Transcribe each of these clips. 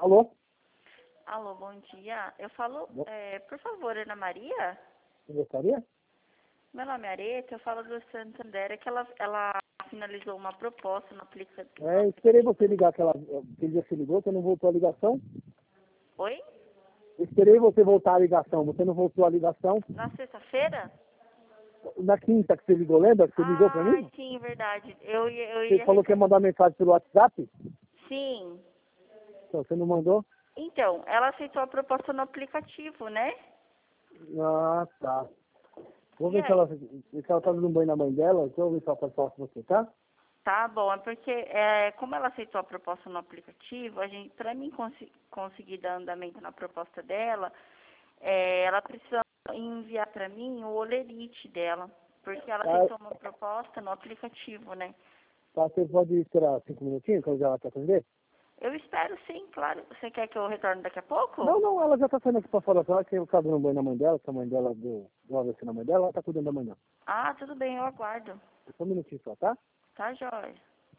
Alô? Alô, bom dia. Eu falo, Bom. por favor, Ana Maria? Você gostaria? Meu nome é Areta, eu falo do Santander, é que ela finalizou uma proposta no aplicativo. Esperei você ligar aquele dia que você ligou, você não voltou a ligação. Oi? Esperei você voltar a ligação, você não voltou a ligação. Na sexta-feira? Na quinta que você ligou, lembra que você ligou pra mim? Sim, verdade. Eu Você ia falou que ia mandar mensagem pelo WhatsApp? Sim. Então, você não mandou? Então, ela aceitou a proposta no aplicativo, né? Ah, tá. Vou E ver aí? se ela tá dando banho na mãe dela, então eu vou ver se ela pode falar com você, tá? Tá bom, é porque como ela aceitou a proposta no aplicativo, para mim conseguir dar andamento na proposta dela, ela precisa enviar para mim o olerite dela, porque ela Tá, aceitou uma proposta no aplicativo, né? tá, você pode esperar 5 minutinhos, que ela já vai te atender? Eu espero sim, claro. Você quer que eu retorne daqui a pouco? Não, não, ela já tá saindo aqui pra falar com ela, que eu tava dando banho na mãe dela, que a mãe dela deu AVC na mãe dela, ela tá cuidando da mãe dela. Ah, tudo bem, eu aguardo. Só um minutinho só, tá? Tá, jóia.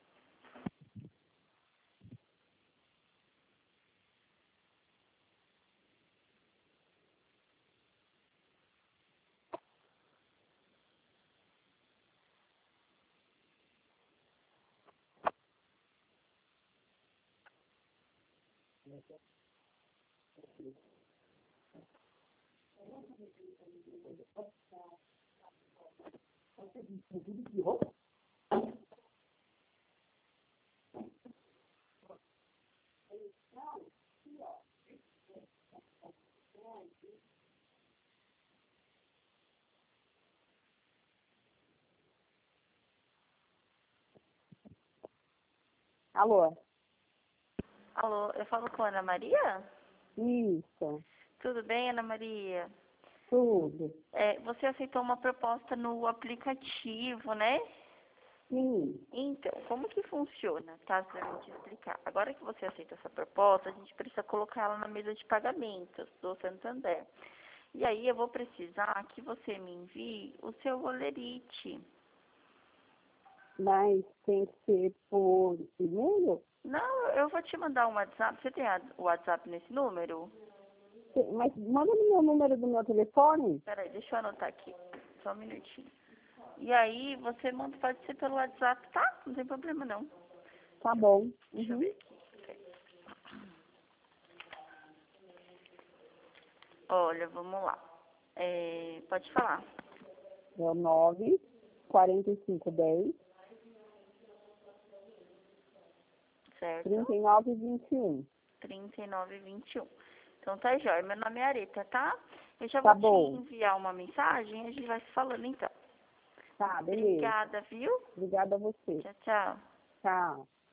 Alô? Alô, eu falo com a Ana Maria? Isso, Tudo bem, Ana Maria? tudo. Você aceitou uma proposta no aplicativo, né? Sim, Então, como que funciona, tá? Pra eu te explicar. Agora que você aceita essa proposta, a gente precisa colocar ela na mesa de pagamentos do Santander. E aí eu vou precisar que você me envie o seu olerite. mas tem que ser por e-mail? Não, eu vou te mandar um WhatsApp. Você tem o WhatsApp nesse número? Mas manda no meu número do meu telefone. Peraí, deixa eu anotar aqui. Só um minutinho. E aí você manda, pode ser pelo WhatsApp, tá? Não tem problema não. Tá bom. Deixa eu Uhum. ver aqui. Olha, vamos lá. Pode falar, É o 94510 certo? 3921. 3921. Então tá, jóia. Meu nome é Areta, tá? Eu já Tá vou te bom. enviar uma mensagem e a gente vai se falando então. Tá, beleza. Obrigada, viu? Obrigada a você. Tchau, tchau. Tchau.